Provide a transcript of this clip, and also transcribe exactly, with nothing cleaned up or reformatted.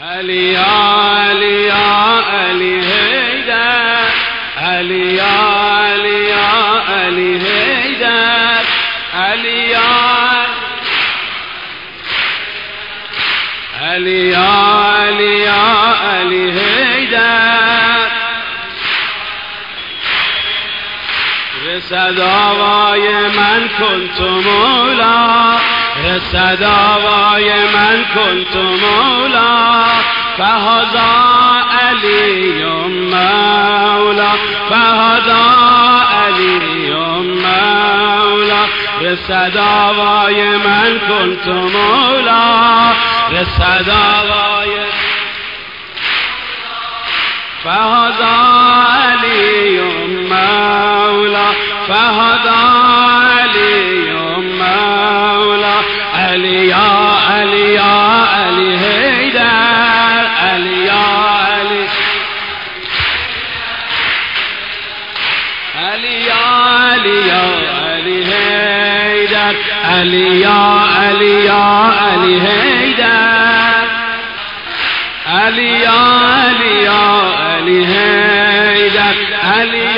علی یا علی یا علی حیدر، علی یا علی یا علی حیدر، علی یا علی یا علی یا علی حیدر. رسد آوای من کن تو مولا، رسد آوای من کن تو مولا، فهذا علی مولا، فهذا علی مولا. رسد آوای من کن تو مولا، رسد آوای فهذا علی مولا، فهذا علی مولا. علی یا علی یا علی حیدر، علی یا علی، علی یا علی یا علی حیدر، علی یا علی یا علی حیدر، علی یا علی یا علی حیدر، علی